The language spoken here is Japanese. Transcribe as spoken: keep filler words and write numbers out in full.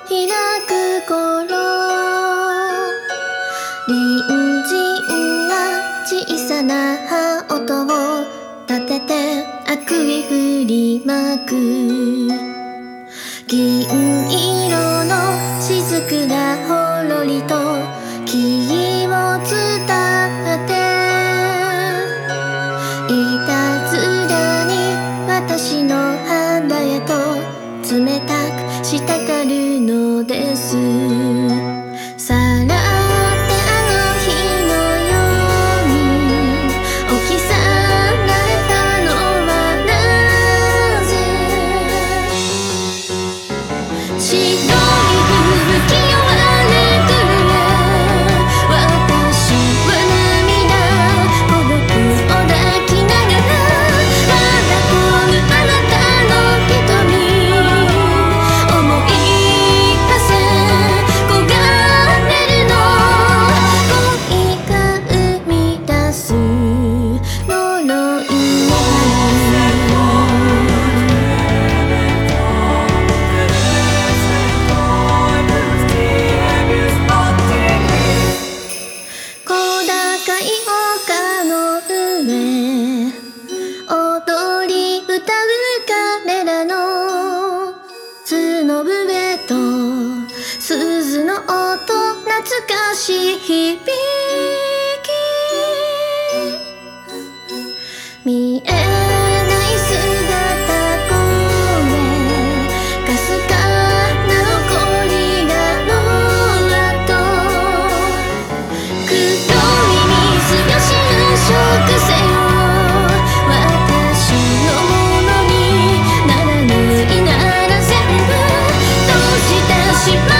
開く頃、隣人が小さな音を立てて悪意振りまく。銀色の雫がほろりと気を伝っていたずらに私の肌へと冷たく滴るのです。さらってあの日のように起き去られたのはなぜ。白い吹き終われくる私は涙孤独を抱きながらまだ来ぬあなたの瞳思い馳せ焦がれるの恋が生み出す呪いの小高い丘の上踊り歌う彼らの角笛と鈴の音懐かしい響き見えない姿これかすかな残りがの後黒い水よ浸食せよ私のものにならぬいなら全部閉じてしまう